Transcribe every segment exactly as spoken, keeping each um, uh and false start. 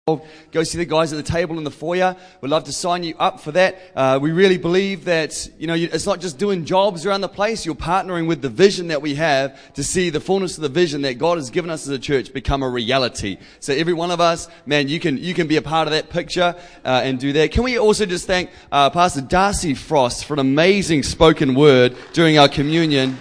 Go see the guys at the table in the foyer. We'd love to sign you up for that. Uh, we really believe that, you know, it's not just doing jobs around the place. You're partnering with the vision that we have to see the fullness of the vision that God has given us as a church become a reality. So every one of us, man, you can you can be a part of that picture uh, and do that. Can we also just thank uh, Pastor Darcy Frost for an amazing spoken word during our communion.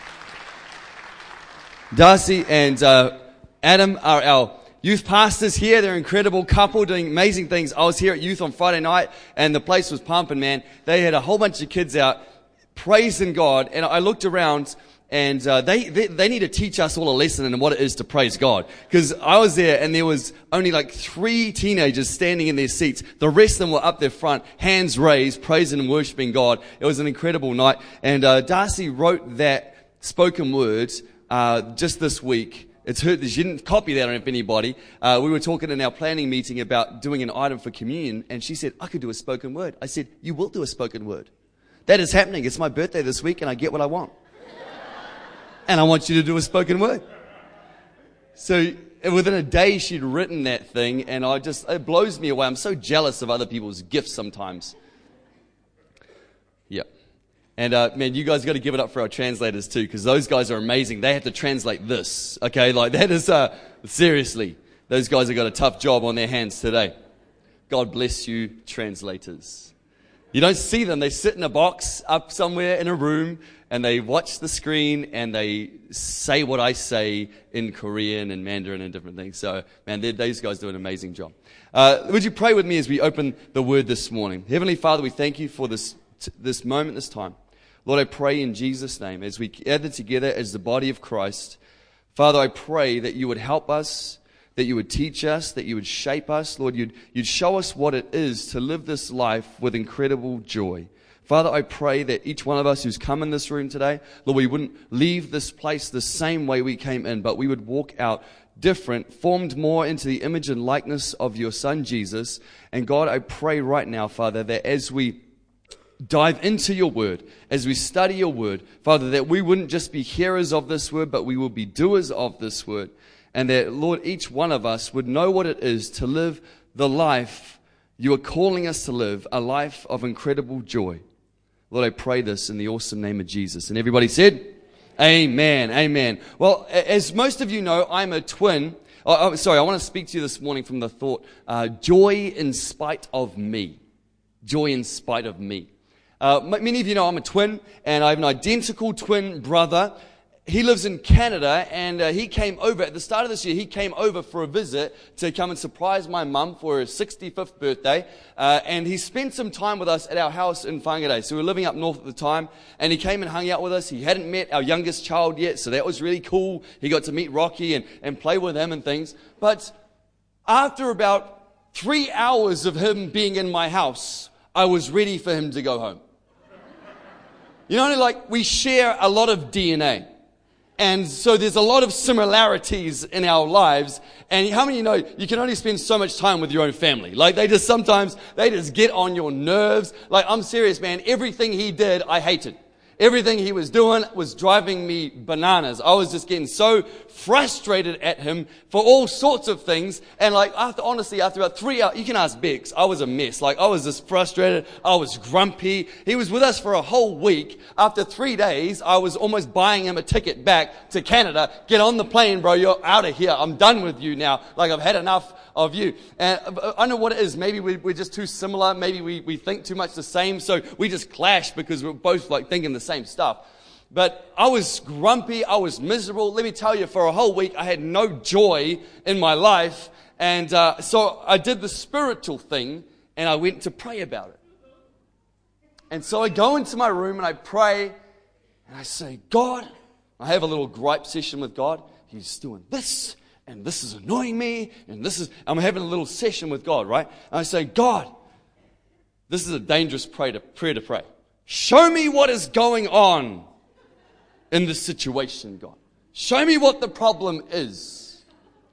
Darcy and uh, Adam are our youth pastors here. They're an incredible couple doing amazing things. I was here at youth on Friday night and the place was pumping, man. They had a whole bunch of kids out praising God, and I looked around and uh, they, they they need to teach us all a lesson in what it is to praise God. Because I was there and there was only like three teenagers standing in their seats. The rest of them were up there front, hands raised, praising and worshiping God. It was an incredible night. And uh, Darcy wrote that spoken word uh, just this week. It's her, she didn't copy that on anybody. Uh, we were talking in our planning meeting about doing an item for communion, and she said, I could do a spoken word. I said, you will do a spoken word. That is happening. It's my birthday this week, and I get what I want. And I want you to do a spoken word. So within a day, she'd written that thing, and I just, it blows me away. I'm so jealous of other people's gifts sometimes. Yeah. And, uh, man, you guys got to give it up for our translators too, because those guys are amazing. They have to translate this, okay? Like, that is, uh, seriously, those guys have got a tough job on their hands today. God bless you, translators. You don't see them. They sit in a box up somewhere in a room, and they watch the screen, and they say what I say in Korean and Mandarin and different things. So, man, those guys do an amazing job. Uh, would you pray with me as we open the Word this morning? Heavenly Father, we thank you for this, this moment, this time. Lord, I pray in Jesus' name, as we gather together as the body of Christ, Father, I pray that you would help us, that you would teach us, that you would shape us. Lord, you'd, you'd show us what it is to live this life with incredible joy. Father, I pray that each one of us who's come in this room today, Lord, we wouldn't leave this place the same way we came in, but we would walk out different, formed more into the image and likeness of your Son, Jesus. And God, I pray right now, Father, that as we dive into your word, as we study your word, Father, that we wouldn't just be hearers of this word, but we will be doers of this word. And that, Lord, each one of us would know what it is to live the life you are calling us to live, a life of incredible joy. Lord, I pray this in the awesome name of Jesus. And everybody said, amen, amen. Well, as most of you know, I'm a twin. Oh, oh, sorry, I want to speak to you this morning from the thought, uh, joy in spite of me. Joy in spite of me. Uh, many of you know I'm a twin, and I have an identical twin brother. He lives in Canada, and uh, he came over, at the start of this year, he came over for a visit to come and surprise my mum for her sixty-fifth birthday, uh, and he spent some time with us at our house in Whangarei. So we were living up north at the time, and he came and hung out with us. He hadn't met our youngest child yet, so that was really cool. He got to meet Rocky and, and play with him and things. But after about three hours of him being in my house, I was ready for him to go home. You know, like, we share a lot of D N A. And so there's a lot of similarities in our lives. And how many of you know you can only spend so much time with your own family? Like, they just sometimes, they just get on your nerves. Like, I'm serious, man. Everything he did, I hated. Everything he was doing was driving me bananas. I was just getting so frustrated at him for all sorts of things. And like, after, honestly, after about three hours, you can ask Bex, I was a mess. Like, I was just frustrated. I was grumpy. He was with us for a whole week. After three days, I was almost buying him a ticket back to Canada. Get on the plane, bro. You're out of here. I'm done with you now. Like, I've had enough of you. And I don't know what it is. Maybe we're just too similar. Maybe we, we think too much the same. So we just clash because we're both like thinking the same stuff. But I was grumpy. I was miserable. Let me tell you, for a whole week, I had no joy in my life. And uh, so I did the spiritual thing, and I went to pray about it. And so I go into my room and I pray, and I say, God, I have a little gripe session with God. He's doing this, and this is annoying me, and this is, I'm having a little session with God, right? And I say, God, this is a dangerous prayer to, prayer to pray. Show me what is going on in this situation, God. Show me what the problem is.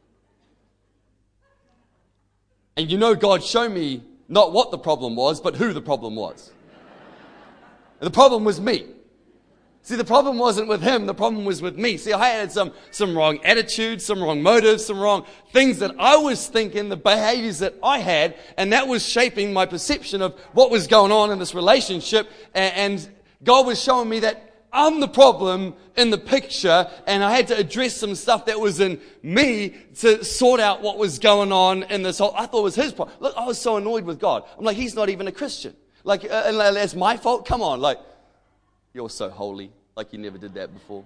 And you know, God showed me not what the problem was, but who the problem was. And the problem was me. See, the problem wasn't with him, the problem was with me. See, I had some, some wrong attitudes, some wrong motives, some wrong things that I was thinking, the behaviors that I had, and that was shaping my perception of what was going on in this relationship. And, and God was showing me that I'm the problem in the picture, and I had to address some stuff that was in me to sort out what was going on in this whole, I thought it was his problem. Look, I was so annoyed with God. I'm like, he's not even a Christian. Like, uh, and that's my fault? Come on, like, you're so holy, like you never did that before.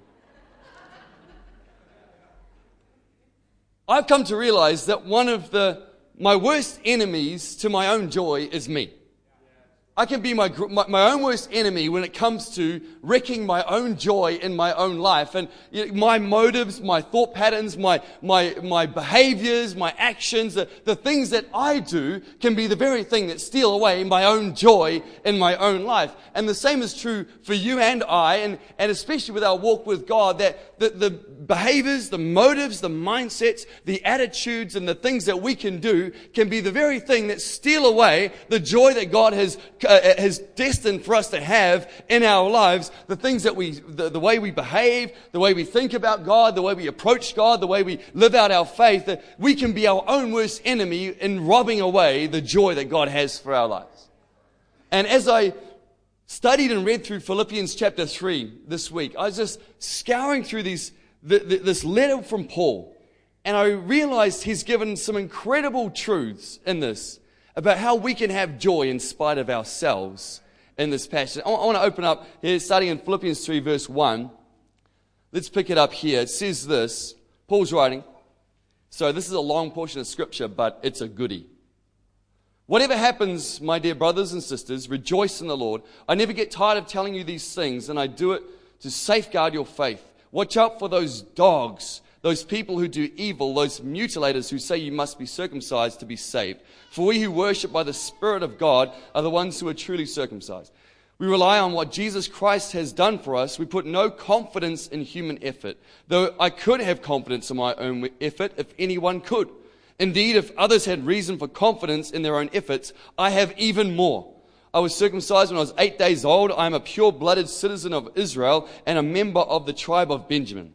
I've come to realize that one of the my worst enemies to my own joy is me. I can be my, my my own worst enemy when it comes to wrecking my own joy in my own life. And you know, my motives, my thought patterns, my my my behaviors, my actions, the, the things that I do can be the very thing that steal away my own joy in my own life. And the same is true for you and I, and, and especially with our walk with God, that the, the behaviors, the motives, the mindsets, the attitudes, and the things that we can do can be the very thing that steal away the joy that God has Uh, has destined for us to have in our lives. The things that we, the, the way we behave, the way we think about God, the way we approach God, the way we live out our faith, that we can be our own worst enemy in robbing away the joy that God has for our lives. And as I studied and read through Philippians chapter three this week, I was just scouring through these, the, the, this letter from Paul, and I realized he's given some incredible truths in this about how we can have joy in spite of ourselves in this passage. I want to open up here, starting in Philippians three, verse one. Let's pick it up here. It says this. Paul's writing. So this is a long portion of Scripture, but it's a goodie. Whatever happens, my dear brothers and sisters, rejoice in the Lord. I never get tired of telling you these things, and I do it to safeguard your faith. Watch out for those dogs, those people who do evil, those mutilators who say you must be circumcised to be saved. For we who worship by the Spirit of God are the ones who are truly circumcised. We rely on what Jesus Christ has done for us. We put no confidence in human effort, though I could have confidence in my own effort if anyone could. Indeed, if others had reason for confidence in their own efforts, I have even more. I was circumcised when I was eight days old. I am a pure-blooded citizen of Israel and a member of the tribe of Benjamin.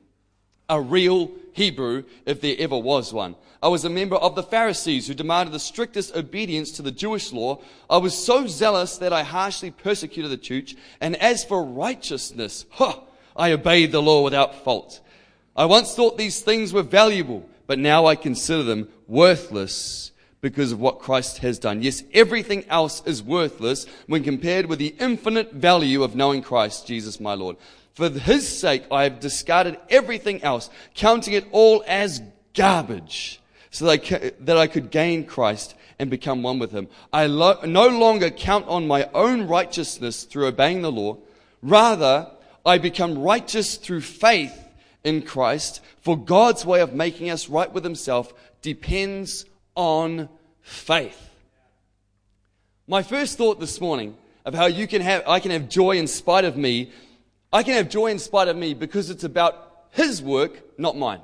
A real Hebrew, if there ever was one. I was a member of the Pharisees who demanded the strictest obedience to the Jewish law. I was so zealous that I harshly persecuted the church. And as for righteousness, huh, I obeyed the law without fault. I once thought these things were valuable, but now I consider them worthless because of what Christ has done. Yes, everything else is worthless when compared with the infinite value of knowing Christ, Jesus my Lord. For his sake, I have discarded everything else, counting it all as garbage, so that I, ca- that I could gain Christ and become one with him. I lo- no longer count on my own righteousness through obeying the law. Rather, I become righteous through faith in Christ, for God's way of making us right with himself depends on faith. My first thought this morning of how you can have, I can have joy in spite of me, I can have joy in spite of me because it's about his work, not mine.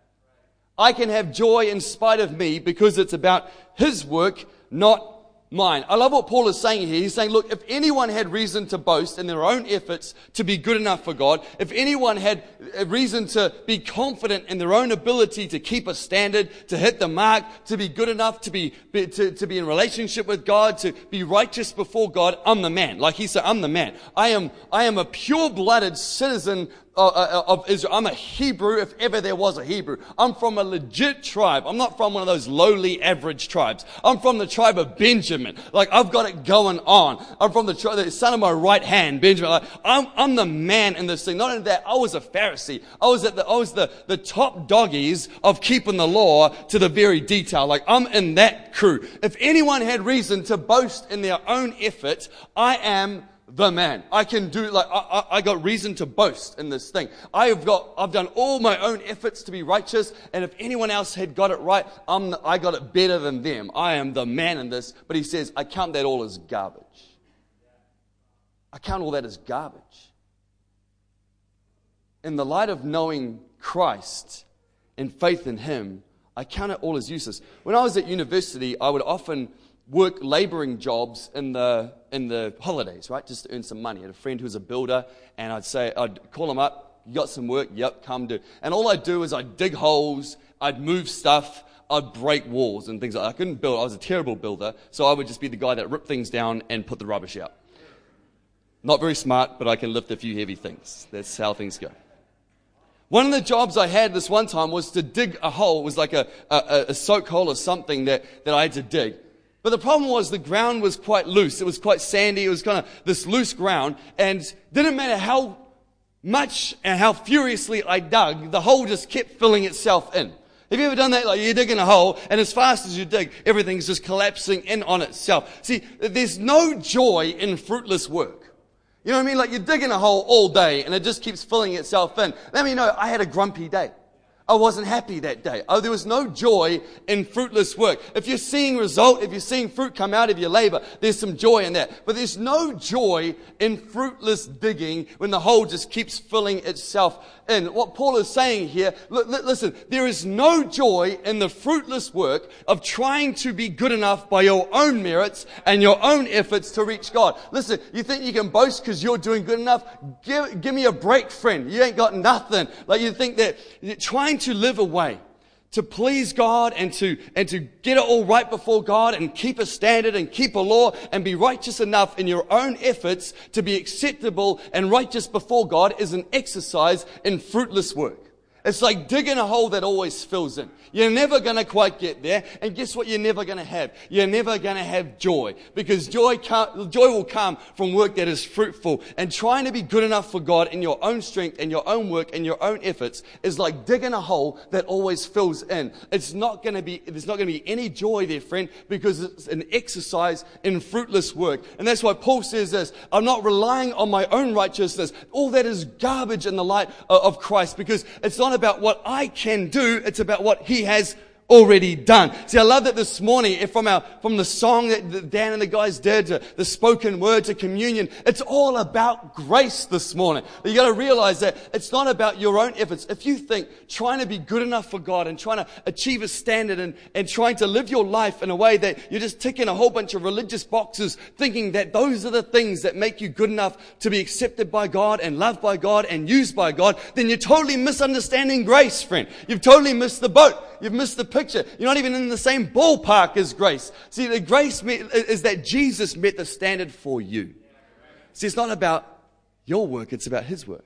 I can have joy in spite of me because it's about his work, not mine. I love what Paul is saying here. He's saying, look, if anyone had reason to boast in their own efforts to be good enough for God, if anyone had a reason to be confident in their own ability to keep a standard, to hit the mark, to be good enough, to be, be to, to be in relationship with God, to be righteous before God, I'm the man. Like he said, I'm the man. I am, I am a pure-blooded citizen of Israel. I'm a Hebrew if ever there was a Hebrew. I'm from a legit tribe. I'm not from one of those lowly average tribes. I'm from the tribe of Benjamin. Like I've got it going on. I'm from the, tri- the son of my right hand, Benjamin. Like, I'm, I'm the man in this thing. Not only that, I was a Pharisee. I was at the, I was the, the top doggies of keeping the law to the very detail. Like I'm in that crew. If anyone had reason to boast in their own effort, I am the man. I can do, like, I, I, I got reason to boast in this thing. I've got, I've done all my own efforts to be righteous, and if anyone else had got it right, I'm, the, I got it better than them. I am the man in this. But he says, I count that all as garbage. I count all that as garbage. In the light of knowing Christ and faith in him, I count it all as useless. When I was at university, I would often work laboring jobs in the in the holidays, right, just to earn some money. I had a friend who was a builder, and I'd say, I'd call him up, you got some work? Yep, come do. And all I'd do is I'd dig holes, I'd move stuff, I'd break walls and things like that. I couldn't build, I was a terrible builder, so I would just be the guy that ripped things down and put the rubbish out. Not very smart, but I can lift a few heavy things. That's how things go. One of the jobs I had this one time was to dig a hole. It was like a, a, a soak hole or something that, that I had to dig. But the problem was the ground was quite loose. It was quite sandy. It was kind of this loose ground. And didn't matter how much and how furiously I dug, the hole just kept filling itself in. Have you ever done that? Like you're digging a hole, and as fast as you dig, everything's just collapsing in on itself. See, there's no joy in fruitless work. You know what I mean? Like you're digging a hole all day, and it just keeps filling itself in. Let me know, I had a grumpy day. I wasn't happy that day. Oh, there was no joy in fruitless work. If you're seeing result, if you're seeing fruit come out of your labor, there's some joy in that. But there's no joy in fruitless digging when the hole just keeps filling itself in. What Paul is saying here, l- l- listen, there is no joy in the fruitless work of trying to be good enough by your own merits and your own efforts to reach God. Listen, you think you can boast because you're doing good enough? Give, give me a break, friend. You ain't got nothing. Like you think that you're trying to live a way to please God and to and to get it all right before God and keep a standard and keep a law and be righteous enough in your own efforts to be acceptable and righteous before God is an exercise in fruitless work. It's like digging a hole that always fills in. You're never going to quite get there. And guess what you're never going to have? You're never going to have joy. Because joy can't, joy will come from work that is fruitful. And trying to be good enough for God in your own strength and your own work and your own efforts is like digging a hole that always fills in. It's not going to be, there's not going to be any joy there, friend, because it's an exercise in fruitless work. And that's why Paul says this, I'm not relying on my own righteousness. All that is garbage in the light of Christ, because it's not about what I can do, it's about what He has already done. See, I love that this morning, from our from the song that Dan and the guys did, to the spoken word, to communion, it's all about grace this morning. You got to realize that it's not about your own efforts. If you think trying to be good enough for God and trying to achieve a standard and, and trying to live your life in a way that you're just ticking a whole bunch of religious boxes, thinking that those are the things that make you good enough to be accepted by God and loved by God and used by God, then you're totally misunderstanding grace, friend. You've totally missed the boat. You've missed the picture. You're not even in the same ballpark as grace. See, the grace is that Jesus met the standard for you. See, it's not about your work, it's about His work.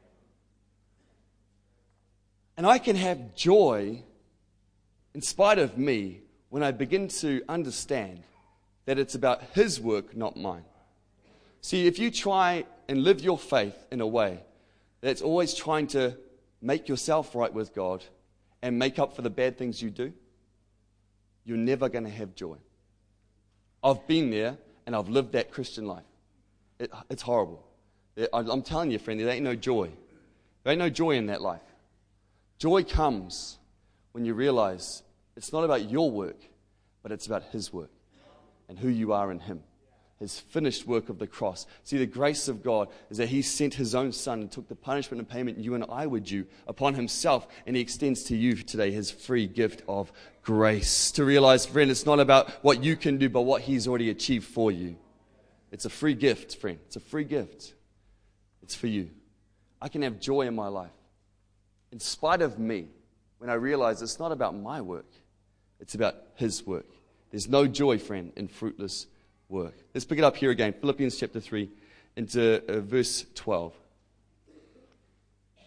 And I can have joy in spite of me when I begin to understand that it's about His work, not mine. See, if you try and live your faith in a way that's always trying to make yourself right with God and make up for the bad things you do, you're never going to have joy. I've been there, and I've lived that Christian life. It, it's horrible. It, I'm telling you, friend, there ain't no joy. There ain't no joy in that life. Joy comes when you realize it's not about your work, but it's about His work and who you are in Him. His finished work of the cross. See, the grace of God is that He sent His own Son and took the punishment and payment you and I were due upon Himself, and He extends to you today His free gift of grace. To realize, friend, it's not about what you can do, but what He's already achieved for you. It's a free gift, friend. It's a free gift. It's for you. I can have joy in my life, in spite of me, when I realize it's not about my work. It's about His work. There's no joy, friend, in fruitless work. Let's pick it up here again. Philippians chapter three into uh, verse twelve. It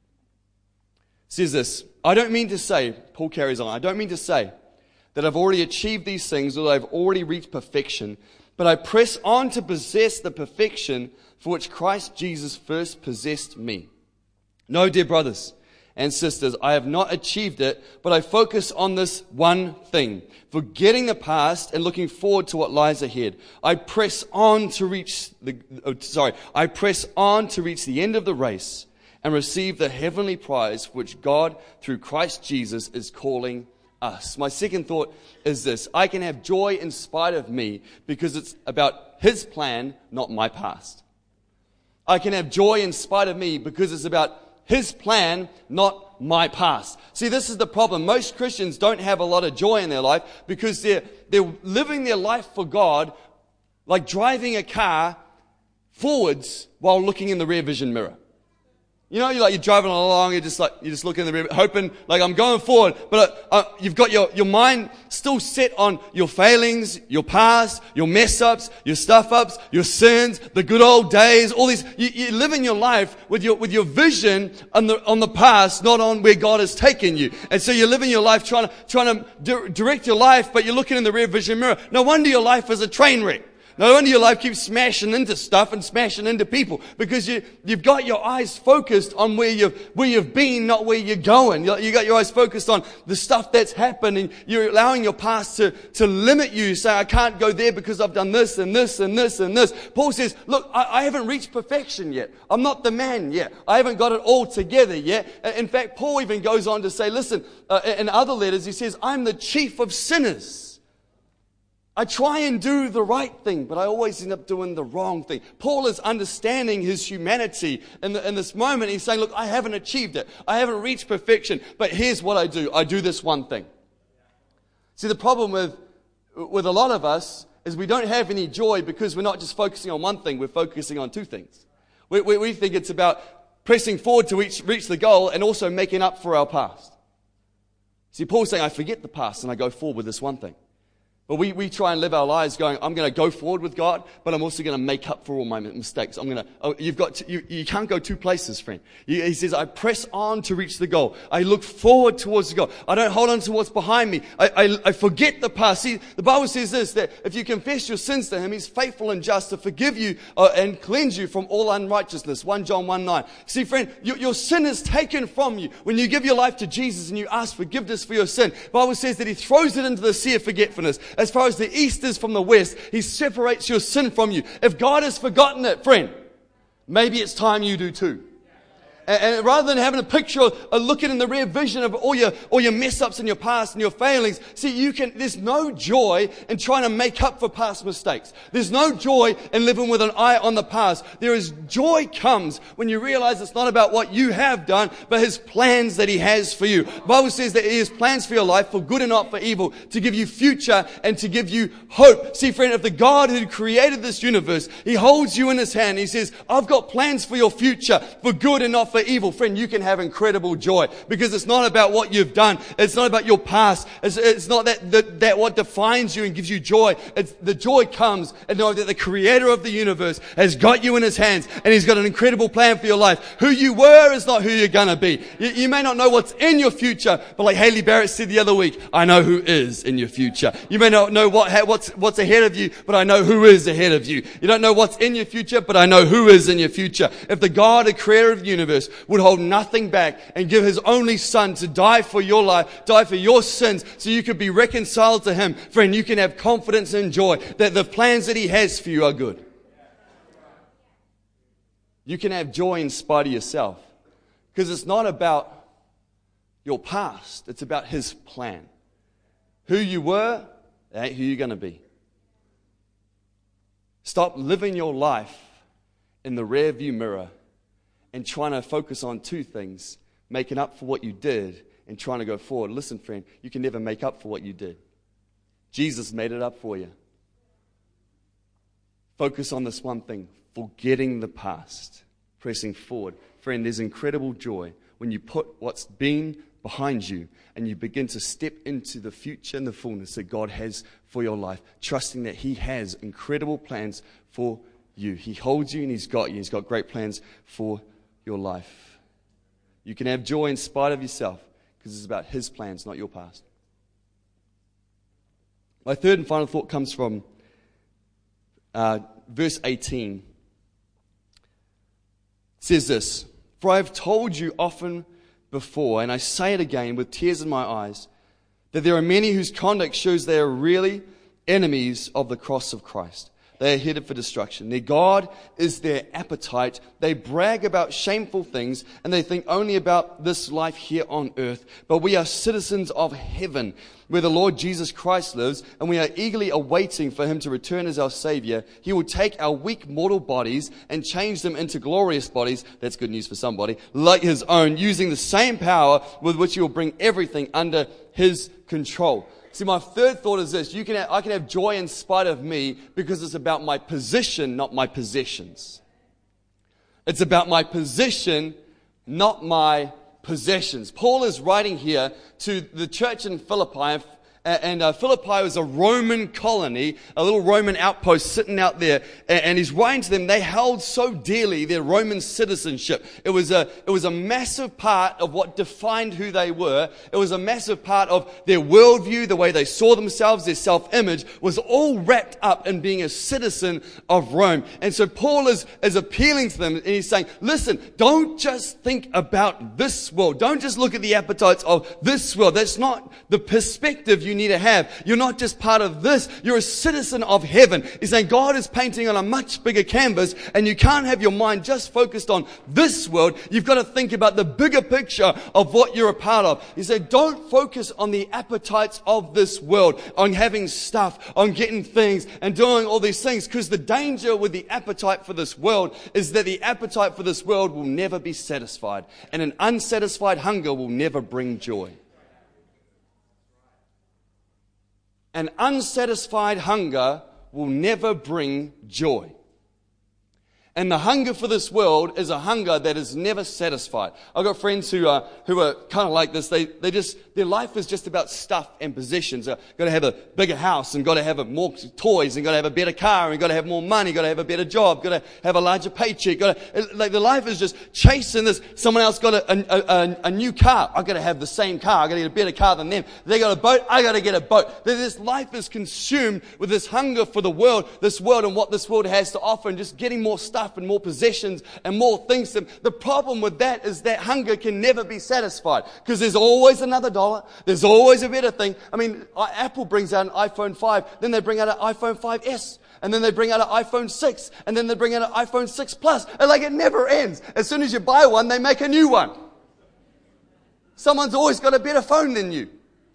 says this, I don't mean to say, Paul carries on, I don't mean to say that I've already achieved these things or that I've already reached perfection, but I press on to possess the perfection for which Christ Jesus first possessed me. No, dear brothers and sisters, I have not achieved it, but I focus on this one thing, forgetting the past and looking forward to what lies ahead. I press on to reach the, oh, sorry, I press on to reach the end of the race and receive the heavenly prize which God, through Christ Jesus, is calling us. My second thought is this, I can have joy in spite of me because it's about His plan, not my past. I can have joy in spite of me because it's about His plan, not my past. See, this is the problem. Most Christians don't have a lot of joy in their life because they're, they're living their life for God like driving a car forwards while looking in the rear vision mirror. You know, you're like, you're driving along, you're just like, you just look in the rear, hoping, like, I'm going forward, but uh, you've got your, your mind still set on your failings, your past, your mess ups, your stuff ups, your sins, the good old days, all these. You, you live in your life with your, with your vision on the, on the past, not on where God has taken you. And so you're living your life trying to, trying to di- direct your life, but you're looking in the rear vision mirror. No wonder your life is a train wreck. No wonder your life keeps smashing into stuff and smashing into people because you, you've got your eyes focused on where you've, where you've been, not where you're going. You, you got your eyes focused on the stuff that's happened and you're allowing your past to, to limit you. Say, I can't go there because I've done this and this and this and this. Paul says, look, I, I haven't reached perfection yet. I'm not the man yet. I haven't got it all together yet. In fact, Paul even goes on to say, listen, uh, in other letters, he says, I'm the chief of sinners. I try and do the right thing, but I always end up doing the wrong thing. Paul is understanding his humanity. In, the, in this moment, he's saying, look, I haven't achieved it. I haven't reached perfection. But here's what I do. I do this one thing. See, the problem with, with a lot of us is we don't have any joy because we're not just focusing on one thing. We're focusing on two things. We, we, we think it's about pressing forward to reach, reach the goal and also making up for our past. See, Paul's saying, I forget the past and I go forward with this one thing. But we, we try and live our lives going, I'm going to go forward with God, but I'm also going to make up for all my mistakes. I'm going to, oh, you've got to, you, you can't go two places, friend. You, he says, I press on to reach the goal. I look forward towards the goal. I don't hold on to what's behind me. I, I, I forget the past. See, the Bible says this, that if you confess your sins to Him, He's faithful and just to forgive you uh, and cleanse you from all unrighteousness. First John one nine. See, friend, your, your sin is taken from you. When you give your life to Jesus and you ask forgiveness for your sin, the Bible says that He throws it into the sea of forgetfulness. As far as the east is from the west, He separates your sin from you. If God has forgotten it, friend, maybe it's time you do too. And, and rather than having a picture of, of looking in the rear vision of all your, all your mess ups in your past and your failings, see, you can, there's no joy in trying to make up for past mistakes. There's no joy in living with an eye on the past. There is joy comes when you realize it's not about what you have done, but His plans that He has for you. The Bible says that He has plans for your life for good and not for evil, to give you future and to give you hope. See, friend, if the God who created this universe, He holds you in His hand, He says, I've got plans for your future for good and not for evil, friend, you can have incredible joy because it's not about what you've done. It's not about your past. It's, it's not that, that, that what defines you and gives you joy. It's the joy comes and know that the creator of the universe has got you in His hands and He's got an incredible plan for your life. Who you were is not who you're going to be. You, you may not know what's in your future, but like Haley Barrett said the other week, I know who is in your future. You may not know what, what's, what's ahead of you, but I know who is ahead of you. You don't know what's in your future, but I know who is in your future. If the God, the creator of the universe, would hold nothing back and give His only Son to die for your life, die for your sins, so you could be reconciled to Him, friend, you can have confidence and joy that the plans that He has for you are good. You can have joy in spite of yourself because it's not about your past, it's about His plan. Who you were, that ain't who you're going to be. Stop living your life in the rear view mirror and trying to focus on two things, making up for what you did and trying to go forward. Listen, friend, you can never make up for what you did. Jesus made it up for you. Focus on this one thing, forgetting the past, pressing forward. Friend, there's incredible joy when you put what's been behind you and you begin to step into the future and the fullness that God has for your life, trusting that He has incredible plans for you. He holds you and He's got you. He's got great plans for your life. You can have joy in spite of yourself because it's about His plans, not your past. My third and final thought comes from uh, verse eighteen. It says this, for I have told you often before, and I say it again with tears in my eyes, that there are many whose conduct shows they are really enemies of the cross of Christ. They are headed for destruction. Their God is their appetite. They brag about shameful things, and they think only about this life here on earth. But we are citizens of heaven, where the Lord Jesus Christ lives, and we are eagerly awaiting for him to return as our Savior. He will take our weak mortal bodies and change them into glorious bodies. That's good news for somebody. Like his own, using the same power with which he will bring everything under his control. See, my third thought is this. You can have, I can have joy in spite of me because it's about my position, not my possessions. It's about my position, not my possessions. Paul is writing here to the church in Philippi, and uh, Philippi was a Roman colony, a little Roman outpost sitting out there, and, and he's writing to them. They held so dearly their Roman citizenship. It was a it was a massive part of what defined who they were. It was a massive part of their worldview, the way they saw themselves, their self-image was all wrapped up in being a citizen of Rome. And so Paul is, is appealing to them, and he's saying, listen, don't just think about this world. Don't just look at the appetites of this world. That's not the perspective you you need to have. You're not just part of this. You're a citizen of heaven. He's saying God is painting on a much bigger canvas, and you can't have your mind just focused on this world. You've got to think about the bigger picture of what you're a part of. He said, don't focus on the appetites of this world, on having stuff, on getting things and doing all these things, because the danger with the appetite for this world is that the appetite for this world will never be satisfied, and an unsatisfied hunger will never bring joy. An unsatisfied hunger will never bring joy. And the hunger for this world is a hunger that is never satisfied. I've got friends who are who are kind of like this. They they just their life is just about stuff and possessions. Uh, got to have a bigger house, and got to have a more toys, and got to have a better car, and got to have more money, got to have a better job, got to have a larger paycheck. Got to, like the life is just chasing this. Someone else got a, a, a, a new car. I got to have the same car. I got to get a better car than them. They got a boat. I got to get a boat. This life is consumed with this hunger for the world, this world, and what this world has to offer, and just getting more stuff and more possessions and more things. The problem with that is that hunger can never be satisfied, because there's always another dollar. There's always a better thing. I mean, Apple brings out an iPhone five, then they bring out an iPhone five S, and then they bring out an iPhone six, and then they bring out an iPhone six Plus. And like it never ends. As soon as you buy one, they make a new one. Someone's always got a better phone than you.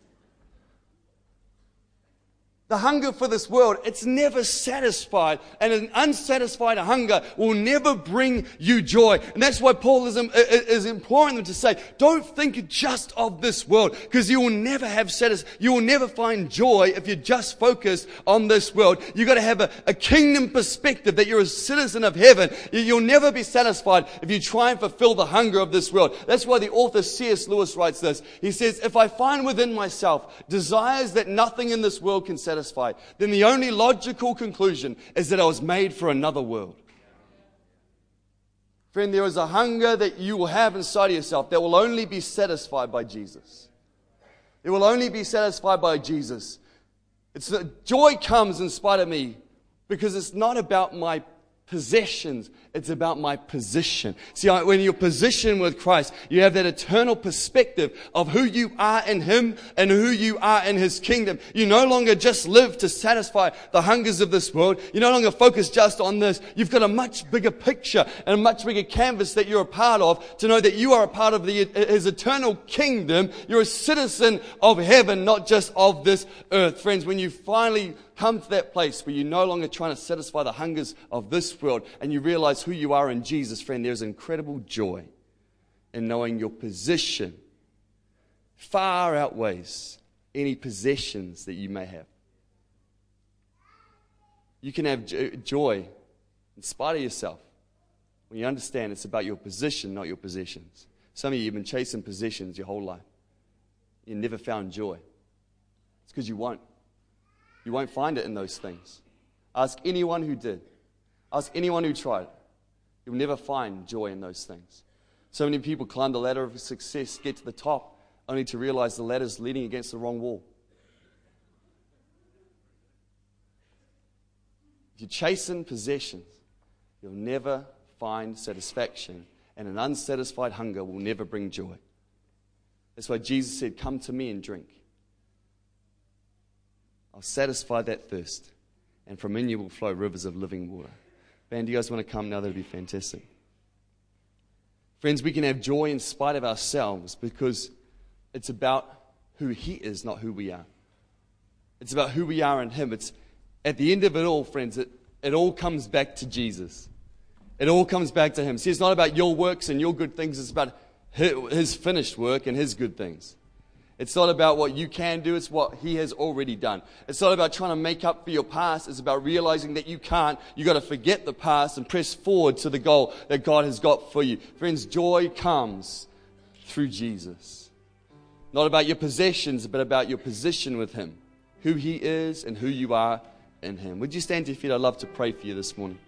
The hunger for this world, it's never satisfied. And an unsatisfied hunger will never bring you joy. And that's why Paul is, is imploring them to say, don't think just of this world, because you will never have satis- you will never find joy if you're just focused on this world. You've got to have a, a kingdom perspective, that you're a citizen of heaven. You'll never be satisfied if you try and fulfill the hunger of this world. That's why the author C S Lewis writes this. He says, if I find within myself desires that nothing in this world can satisfy, Satisfied, then the only logical conclusion is that I was made for another world. Friend, there is a hunger that you will have inside of yourself that will only be satisfied by Jesus. It will only be satisfied by Jesus. It's that joy comes in spite of me, because it's not about my possessions, it's about my position. See, when you're positioned with Christ, you have that eternal perspective of who you are in Him and who you are in His kingdom. You no longer just live to satisfy the hungers of this world. You no longer focus just on this. You've got a much bigger picture and a much bigger canvas that you're a part of, to know that you are a part of the, His eternal kingdom. You're a citizen of heaven, not just of this earth. Friends, when you finally come to that place where you're no longer trying to satisfy the hungers of this world, and you realize who you are in Jesus, friend, there's incredible joy in knowing your position far outweighs any possessions that you may have. You can have joy in spite of yourself when you understand it's about your position, not your possessions. Some of you have been chasing possessions your whole life. You never found joy. It's because you won't. You won't find it in those things. Ask anyone who did. Ask anyone who tried. You'll never find joy in those things. So many people climb the ladder of success, get to the top, only to realize the ladder's leaning against the wrong wall. If you're chasing possessions, you'll never find satisfaction, and an unsatisfied hunger will never bring joy. That's why Jesus said, come to me and drink. I'll satisfy that thirst. and from in you will flow rivers of living water. Band, do you guys want to come now? That'd be fantastic. Friends, we can have joy in spite of ourselves because it's about who He is, not who we are. It's about who we are in Him. It's at the end of it all, friends, it, it all comes back to Jesus. It all comes back to Him. See, it's not about your works and your good things. It's about His finished work and His good things. It's not about what you can do. It's what He has already done. It's not about trying to make up for your past. It's about realizing that you can't. You've got to forget the past and press forward to the goal that God has got for you. Friends, joy comes through Jesus. Not about your possessions, but about your position with Him. Who He is and who you are in Him. Would you stand to your feet? I'd love to pray for you this morning.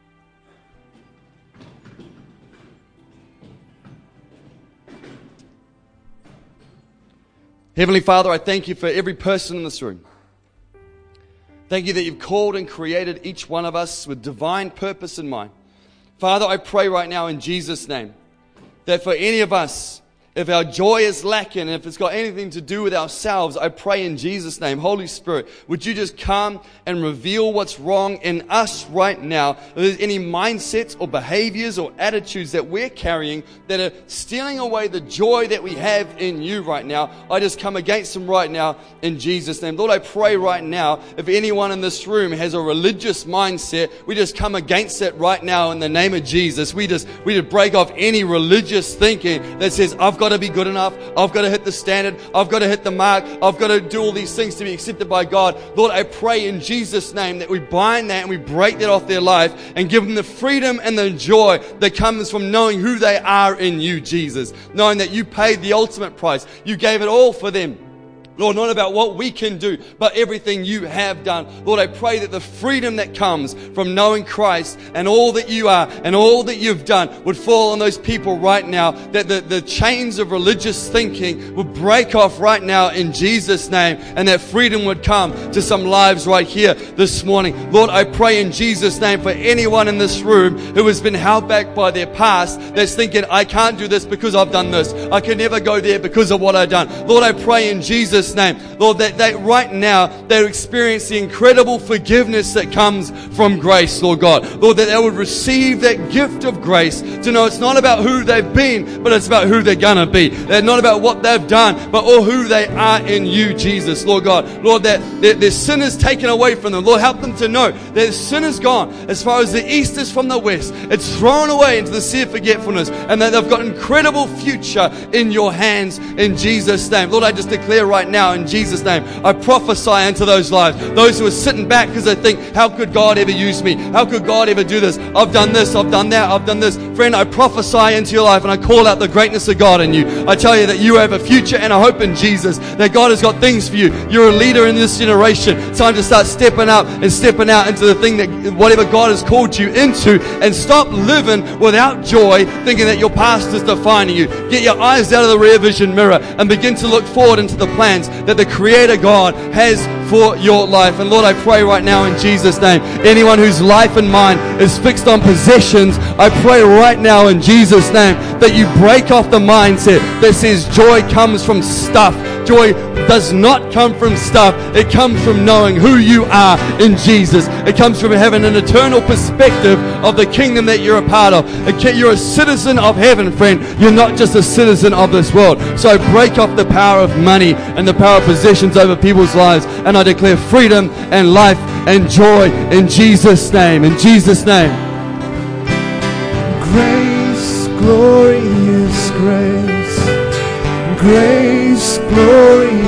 Heavenly Father, I thank you for every person in this room. Thank you that you've called and created each one of us with divine purpose in mind. Father, I pray right now in Jesus' name that for any of us, if our joy is lacking, if it's got anything to do with ourselves, I pray in Jesus' name, Holy Spirit, would you just come and reveal what's wrong in us right now? If there's any mindsets or behaviors or attitudes that we're carrying that are stealing away the joy that we have in you right now, I just come against them right now in Jesus' name. Lord, I pray right now, if anyone in this room has a religious mindset, we just come against it right now in the name of Jesus. We just, we just break off any religious thinking that says, I've got to be good enough. I've got to hit the standard. I've got to hit the mark. I've got to do all these things to be accepted by God. Lord, I pray in Jesus' name that we bind that and we break that off their life and give them the freedom and the joy that comes from knowing who they are in you, Jesus. Knowing that you paid the ultimate price. You gave it all for them. Lord, not about what we can do, but everything you have done. Lord, I pray that the freedom that comes from knowing Christ and all that you are and all that you've done would fall on those people right now, that the, the chains of religious thinking would break off right now in Jesus' name, and that freedom would come to some lives right here this morning. Lord, I pray in Jesus' name for anyone in this room who has been held back by their past, that's thinking, I can't do this because I've done this. I can never go there because of what I've done. Lord, I pray in Jesus' name, Lord, that they right now they're experiencing the incredible forgiveness that comes from grace, Lord God. Lord, that they would receive that gift of grace to know it's not about who they've been, but it's about who they're gonna be. They're not about what they've done, but all who they are in you, Jesus, Lord God. Lord, that their, their sin is taken away from them. Lord, help them to know that their sin is gone as far as the east is from the west. It's thrown away into the sea of forgetfulness, and that they've got an incredible future in your hands in Jesus' name. Lord, I just declare right now in Jesus' name, I prophesy into those lives, those who are sitting back because they think, how could God ever use me? How could God ever do this? I've done this, I've done that, I've done this. Friend, I prophesy into your life and I call out the greatness of God in you. I tell you that you have a future and a hope in Jesus, that God has got things for you. You're a leader in this generation. It's time to start stepping up and stepping out into the thing that whatever God has called you into, and stop living without joy, thinking that your past is defining you. Get your eyes out of the rear vision mirror and begin to look forward into the plans that the Creator God has for your life. And Lord, I pray right now in Jesus' name, anyone whose life and mind is fixed on possessions, I pray right now in Jesus' name that you break off the mindset that says joy comes from stuff. Joy does not come from stuff. It comes from knowing who you are in Jesus. It comes from having an eternal perspective of the kingdom that you're a part of. You're a citizen of heaven, friend. You're not just a citizen of this world. So I break off the power of money and the power of possessions over people's lives, and I declare freedom and life and joy in Jesus' name. In Jesus' name. Grace, glorious grace. Grace, glory.